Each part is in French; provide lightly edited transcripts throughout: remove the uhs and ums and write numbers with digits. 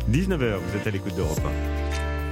19h, vous êtes à l'écoute d'Europe 1.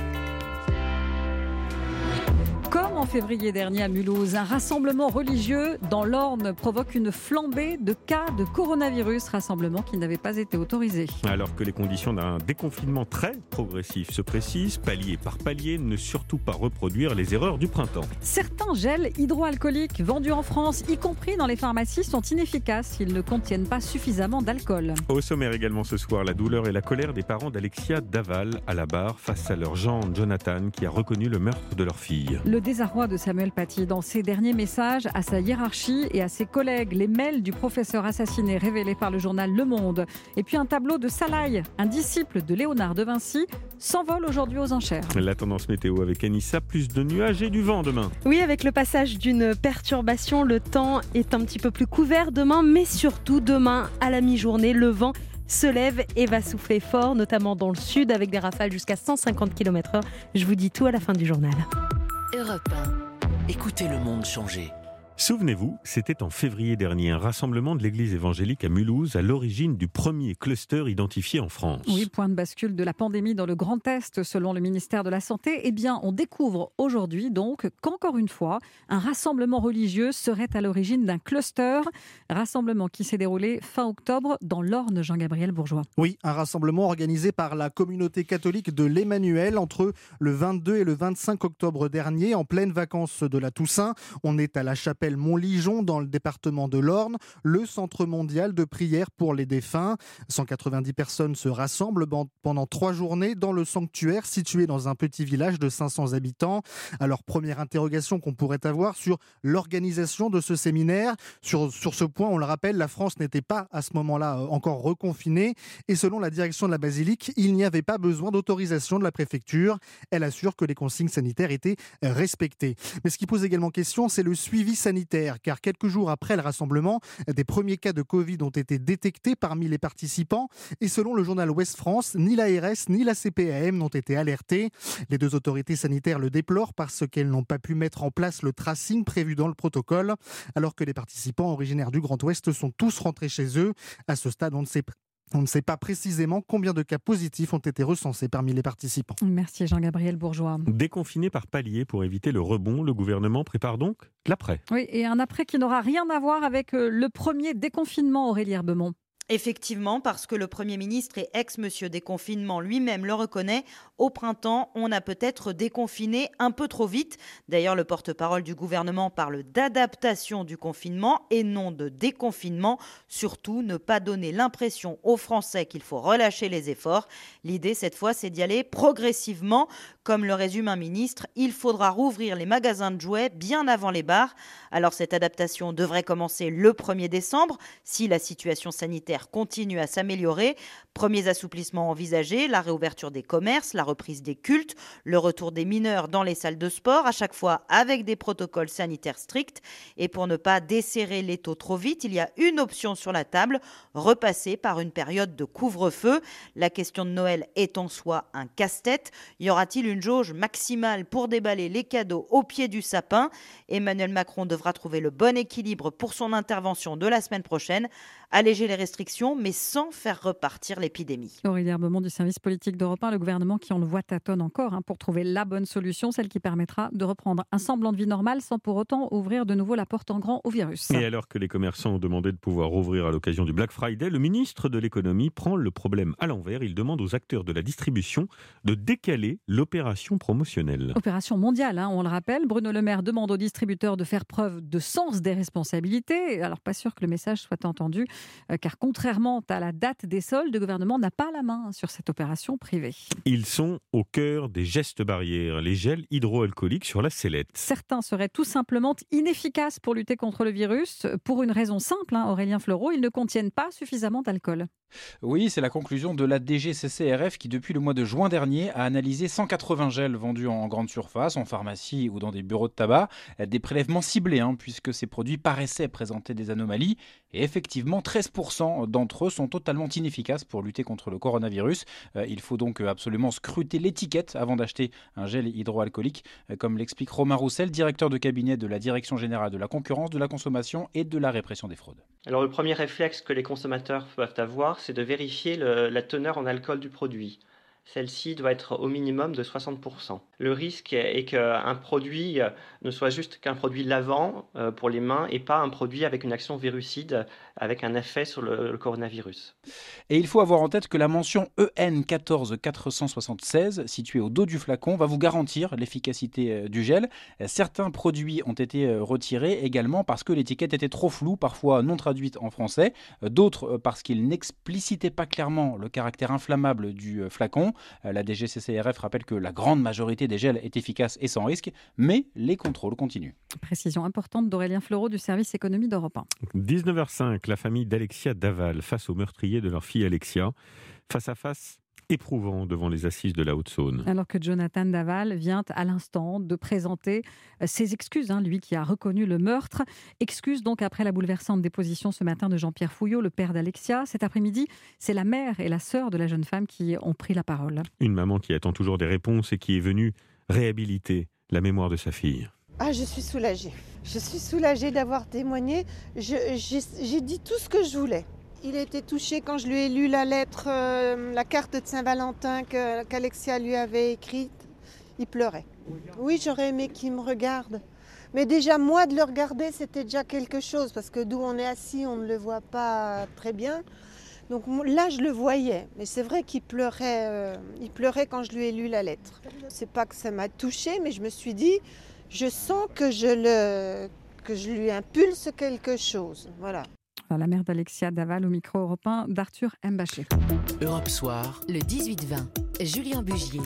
Comme en février dernier à Mulhouse, un rassemblement religieux dans l'Orne provoque une flambée de cas de coronavirus, rassemblement qui n'avait pas été autorisé. Alors que les conditions d'un déconfinement très progressif se précisent, palier par palier, ne surtout pas reproduire les erreurs du printemps. Certains gels hydroalcooliques vendus en France, y compris dans les pharmacies, sont inefficaces s'ils ne contiennent pas suffisamment d'alcool. Au sommaire également ce soir, la douleur et la colère des parents d'Alexia Daval à la barre face à leur gendre Jonathan qui a reconnu le meurtre de leur fille. Le désarroi de Samuel Paty dans ses derniers messages à sa hiérarchie et à ses collègues. Les mails du professeur assassiné révélés par le journal Le Monde. Et puis un tableau de Salaï, un disciple de Léonard de Vinci, s'envole aujourd'hui aux enchères. La tendance météo avec Anissa, plus de nuages et du vent demain. Oui, avec le passage d'une perturbation, le temps est un petit peu plus couvert demain, mais surtout demain à la mi-journée, le vent se lève et va souffler fort, notamment dans le sud, avec des rafales jusqu'à 150 km/h. Je vous dis tout à la fin du journal. Europe 1. Écoutez le monde changer. Souvenez-vous, c'était en février dernier, un rassemblement de l'église évangélique à Mulhouse à l'origine du premier cluster identifié en France. Oui, point de bascule de la pandémie dans le Grand Est, selon le ministère de la Santé. Eh bien, on découvre aujourd'hui donc qu'encore une fois, un rassemblement religieux serait à l'origine d'un cluster. Rassemblement qui s'est déroulé fin octobre dans l'Orne, Jean-Gabriel Bourgeois. Oui, un rassemblement organisé par la communauté catholique de l'Emmanuel entre le 22 et le 25 octobre dernier, en pleine vacances de la Toussaint. On est à la chapelle Montligeon dans le département de l'Orne, le centre mondial de prière pour les défunts. 190 personnes se rassemblent pendant 3 journées dans le sanctuaire situé dans un petit village de 500 habitants. Alors, première interrogation qu'on pourrait avoir sur l'organisation de ce séminaire. Sur ce point, on le rappelle, la France n'était pas à ce moment-là encore reconfinée et selon la direction de la basilique, il n'y avait pas besoin d'autorisation de la préfecture. Elle assure que les consignes sanitaires étaient respectées. Mais ce qui pose également question, c'est le suivi sanitaire, car quelques jours après le rassemblement, des premiers cas de Covid ont été détectés parmi les participants et selon le journal Ouest France, ni l'ARS ni la CPAM n'ont été alertés. Les deux autorités sanitaires le déplorent parce qu'elles n'ont pas pu mettre en place le tracing prévu dans le protocole, alors que les participants originaires du Grand Ouest sont tous rentrés chez eux. À ce stade, on ne sait pas précisément combien de cas positifs ont été recensés parmi les participants. Merci Jean-Gabriel Bourgeois. Déconfiné par palier pour éviter le rebond, le gouvernement prépare donc l'après. Oui, et un après qui n'aura rien à voir avec le premier déconfinement, Aurélie Herbemont. Effectivement, parce que le Premier ministre et ex-monsieur déconfinement lui-même le reconnaît, au printemps, on a peut-être déconfiné un peu trop vite. D'ailleurs, le porte-parole du gouvernement parle d'adaptation du confinement et non de déconfinement. Surtout, ne pas donner l'impression aux Français qu'il faut relâcher les efforts. L'idée, cette fois, c'est d'y aller progressivement. Comme le résume un ministre, il faudra rouvrir les magasins de jouets bien avant les bars. Alors, cette adaptation devrait commencer le 1er décembre, si la situation sanitaire continue à s'améliorer. Premiers assouplissements envisagés, la réouverture des commerces, la reprise des cultes, le retour des mineurs dans les salles de sport, à chaque fois avec des protocoles sanitaires stricts. Et pour ne pas desserrer l'étau trop vite, il y a une option sur la table, repasser par une période de couvre-feu. La question de Noël est en soi un casse-tête. Y aura-t-il une jauge maximale pour déballer les cadeaux au pied du sapin? Emmanuel Macron devra trouver le bon équilibre pour son intervention de la semaine prochaine. Alléger les restrictions, mais sans faire repartir l'épidémie. Aurélie Herbemont du service politique d'Europe 1, le gouvernement qui, on le voit, tâtonne encore pour trouver la bonne solution, celle qui permettra de reprendre un semblant de vie normale sans pour autant ouvrir de nouveau la porte en grand au virus. Et alors que les commerçants ont demandé de pouvoir rouvrir à l'occasion du Black Friday, le ministre de l'économie prend le problème à l'envers. Il demande aux acteurs de la distribution de décaler l'opération promotionnelle. Opération mondiale, on le rappelle. Bruno Le Maire demande aux distributeurs de faire preuve de sens des responsabilités. Alors pas sûr que le message soit entendu. Car contrairement à la date des soldes, le gouvernement n'a pas la main sur cette opération privée. Ils sont au cœur des gestes barrières, les gels hydroalcooliques sur la sellette. Certains seraient tout simplement inefficaces pour lutter contre le virus, pour une raison simple, Aurélien Fleureau, ils ne contiennent pas suffisamment d'alcool. Oui, c'est la conclusion de la DGCCRF qui, depuis le mois de juin dernier, a analysé 180 gels vendus en grande surface, en pharmacie ou dans des bureaux de tabac. Des prélèvements ciblés, puisque ces produits paraissaient présenter des anomalies. Et effectivement, 13% d'entre eux sont totalement inefficaces pour lutter contre le coronavirus. Il faut donc absolument scruter l'étiquette avant d'acheter un gel hydroalcoolique, comme l'explique Romain Roussel, directeur de cabinet de la Direction générale de la concurrence, de la consommation et de la répression des fraudes. Alors le premier réflexe que les consommateurs peuvent avoir, c'est de vérifier la teneur en alcool du produit. celle-ci doit être au minimum de 60%. Le risque est qu'un produit ne soit juste qu'un produit lavant pour les mains et pas un produit avec une action virucide, avec un effet sur le coronavirus. Et il faut avoir en tête que la mention EN 14476, située au dos du flacon, va vous garantir l'efficacité du gel. Certains produits ont été retirés également parce que l'étiquette était trop floue, parfois non traduite en français. D'autres parce qu'ils n'explicitaient pas clairement le caractère inflammable du flacon. La DGCCRF rappelle que la grande majorité des gels est efficace et sans risque, mais les contrôles continuent. Précision importante d'Aurélien Fleureau du service économie d'Europe 1. 19h05, la famille d'Alexia Daval face au meurtrier de leur fille Alexia. Face à face éprouvant devant les assises de la Haute-Saône. Alors que Jonathan Daval vient à l'instant de présenter ses excuses, lui qui a reconnu le meurtre. Excuses donc après la bouleversante déposition ce matin de Jean-Pierre Fouillot, le père d'Alexia. Cet après-midi, c'est la mère et la sœur de la jeune femme qui ont pris la parole. Une maman qui attend toujours des réponses et qui est venue réhabiliter la mémoire de sa fille. Ah, je suis soulagée. Je suis soulagée d'avoir témoigné. J'ai dit tout ce que je voulais. Il a été touché quand je lui ai lu la lettre, la carte de Saint-Valentin qu'Alexia lui avait écrite. Il pleurait. Oui, j'aurais aimé qu'il me regarde. Mais déjà, moi, de le regarder, c'était déjà quelque chose. Parce que d'où on est assis, on ne le voit pas très bien. Donc là, je le voyais. Mais c'est vrai qu'il pleurait. Il pleurait quand je lui ai lu la lettre. C'est pas que ça m'a touchée, mais je me suis dit, je sens que je lui impulse quelque chose. Voilà. La mère d'Alexia Daval au micro européen d'Arthur Mbaché. Europe Soir, le 18-20, Julien Bugier.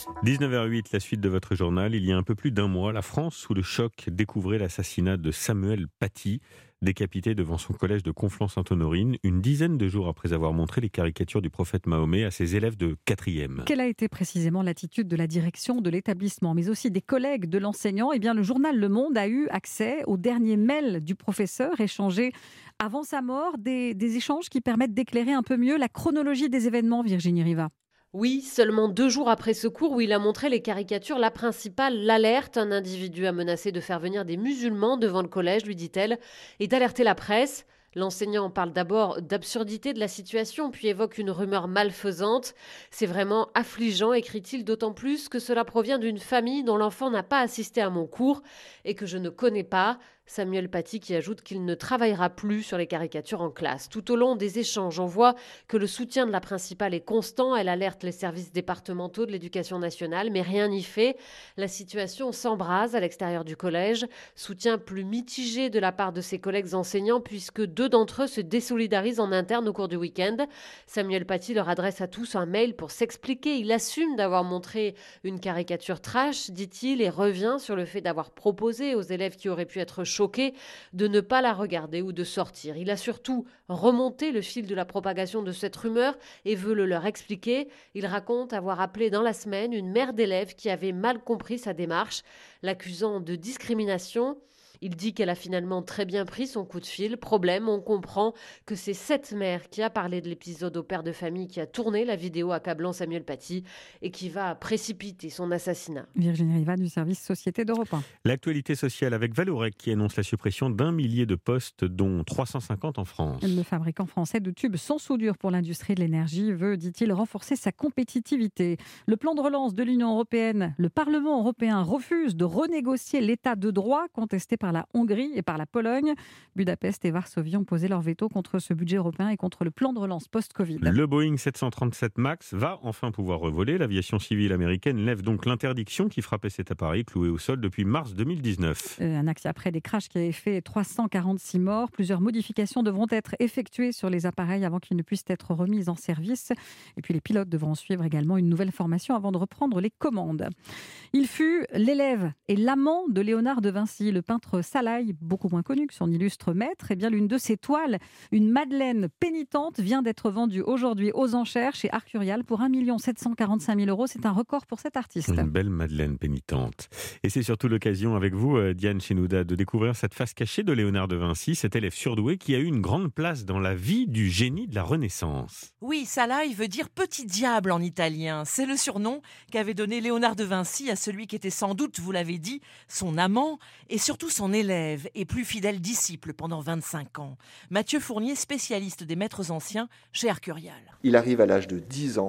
19h08, la suite de votre journal. Il y a un peu plus d'un mois, la France, sous le choc, découvrait l'assassinat de Samuel Paty, décapité devant son collège de Conflans-Sainte-Honorine, une dizaine de jours après avoir montré les caricatures du prophète Mahomet à ses élèves de 4e. Quelle a été précisément l'attitude de la direction de l'établissement, mais aussi des collègues de l'enseignant ? Eh bien, le journal Le Monde a eu accès aux derniers mails du professeur échangés avant sa mort, des échanges qui permettent d'éclairer un peu mieux la chronologie des événements, Virginie Riva. Oui, seulement 2 jours après ce cours où il a montré les caricatures, la principale l'alerte. Un individu a menacé de faire venir des musulmans devant le collège, lui dit-elle, et d'alerter la presse. L'enseignant parle d'abord d'absurdité de la situation, puis évoque une rumeur malfaisante. C'est vraiment affligeant, écrit-il, d'autant plus que cela provient d'une famille dont l'enfant n'a pas assisté à mon cours et que je ne connais pas. Samuel Paty qui ajoute qu'il ne travaillera plus sur les caricatures en classe. Tout au long des échanges, on voit que le soutien de la principale est constant. Elle alerte les services départementaux de l'éducation nationale, mais rien n'y fait. La situation s'embrase à l'extérieur du collège. Soutien plus mitigé de la part de ses collègues enseignants, puisque 2 d'entre eux se désolidarisent en interne au cours du week-end. Samuel Paty leur adresse à tous un mail pour s'expliquer. Il assume d'avoir montré une caricature trash, dit-il, et revient sur le fait d'avoir proposé aux élèves qui auraient pu être choqués de ne pas la regarder ou de sortir. Il a surtout remonté le fil de la propagation de cette rumeur et veut le leur expliquer. Il raconte avoir appelé dans la semaine une mère d'élève qui avait mal compris sa démarche, l'accusant de discrimination. Il dit qu'elle a finalement très bien pris son coup de fil. Problème, on comprend que c'est cette mère qui a parlé de l'épisode au père de famille qui a tourné la vidéo accablant Samuel Paty et qui va précipiter son assassinat. Virginie Riva du service Société d'Europe 1. L'actualité sociale avec Vallourec qui annonce la suppression d'1 millier de postes, dont 350 en France. Le fabricant français de tubes sans soudure pour l'industrie de l'énergie veut, dit-il, renforcer sa compétitivité. Le plan de relance de l'Union européenne, le Parlement européen refuse de renégocier l'état de droit contesté par la Hongrie et par la Pologne. Budapest et Varsovie ont posé leur veto contre ce budget européen et contre le plan de relance post-Covid. Le Boeing 737 MAX va enfin pouvoir revoler. L'aviation civile américaine lève donc l'interdiction qui frappait cet appareil cloué au sol depuis mars 2019. Un acte après des crashs qui avaient fait 346 morts. Plusieurs modifications devront être effectuées sur les appareils avant qu'ils ne puissent être remis en service. Et puis les pilotes devront suivre également une nouvelle formation avant de reprendre les commandes. Il fut l'élève et l'amant de Léonard de Vinci, le peintre Salaï, beaucoup moins connu que son illustre maître. Eh bien, l'une de ses toiles, une Madeleine pénitente, vient d'être vendue aujourd'hui aux enchères chez Arcurial pour 1 745 000 €. C'est un record pour cet artiste. Une belle Madeleine pénitente. Et c'est surtout l'occasion avec vous, Diane Chenouda, de découvrir cette face cachée de Léonard de Vinci, cet élève surdoué qui a eu une grande place dans la vie du génie de la Renaissance. Oui, Salaï veut dire petit diable en italien. C'est le surnom qu'avait donné Léonard de Vinci à celui qui était sans doute, vous l'avez dit, son amant et surtout son élève et plus fidèle disciple pendant 25 ans. Mathieu Fournier, spécialiste des maîtres anciens chez Arcurial. Il arrive à l'âge de 10 ans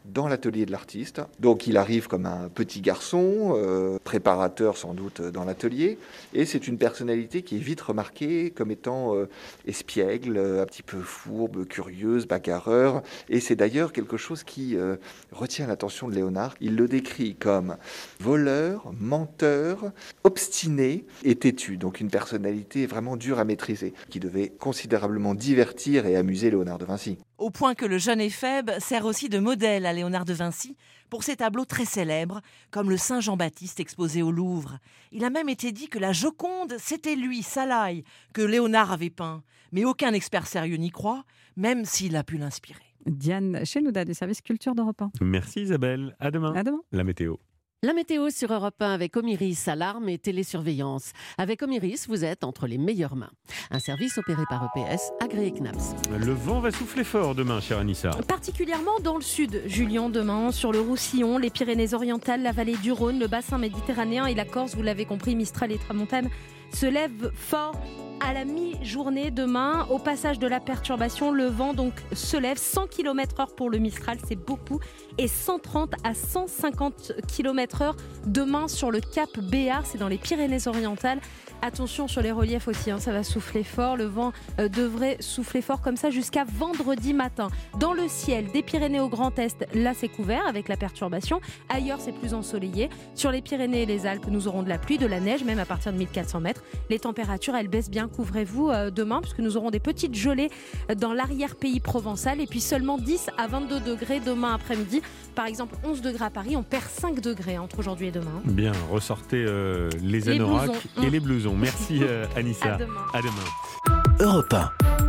dans l'atelier de l'artiste. Donc il arrive comme un petit garçon, préparateur sans doute dans l'atelier, et c'est une personnalité qui est vite remarquée comme étant espiègle, un petit peu fourbe, curieuse, bagarreur, et c'est d'ailleurs quelque chose qui retient l'attention de Léonard. Il le décrit comme voleur, menteur, obstiné et têtu, donc une personnalité vraiment dure à maîtriser, qui devait considérablement divertir et amuser Léonard de Vinci. Au point que le jeune éphèbe sert aussi de modèle à Léonard de Vinci pour ses tableaux très célèbres, comme le Saint Jean-Baptiste exposé au Louvre. Il a même été dit que la Joconde, c'était lui, Salaï, que Léonard avait peint. Mais aucun expert sérieux n'y croit, même s'il a pu l'inspirer. Diane Chenouda du service culture d'Europe 1. Merci Isabelle, à demain. À demain. La météo. La météo sur Europe 1 avec Omiris, alarme et télésurveillance. Avec Omiris, vous êtes entre les meilleures mains. Un service opéré par EPS, agréé CNAPS. Le vent va souffler fort demain, chère Anissa. Particulièrement dans le sud, Julien, demain, sur le Roussillon, les Pyrénées-Orientales, la vallée du Rhône, le bassin méditerranéen et la Corse, vous l'avez compris, Mistral et Tramontane se lèvent fort. À la mi-journée demain, au passage de la perturbation, le vent donc se lève 100 km/h pour le Mistral, c'est beaucoup, et 130 à 150 km/h demain sur le cap Béar, c'est dans les Pyrénées-Orientales. Attention sur les reliefs aussi, ça va souffler fort. Le vent devrait souffler fort comme ça jusqu'à vendredi matin. Dans le ciel, des Pyrénées au Grand Est, là c'est couvert avec la perturbation. Ailleurs, c'est plus ensoleillé. Sur les Pyrénées et les Alpes, nous aurons de la pluie, de la neige, même à partir de 1400 mètres. Les températures, elles baissent bien. Couvrez-vous demain, puisque nous aurons des petites gelées dans l'arrière-pays provençal. Et puis seulement 10 à 22 degrés demain après-midi. Par exemple, 11 degrés à Paris. On perd 5 degrés entre aujourd'hui et demain. Bien, ressortez les anoraks et les blousons. Merci Anissa. À demain. À demain. Europe 1.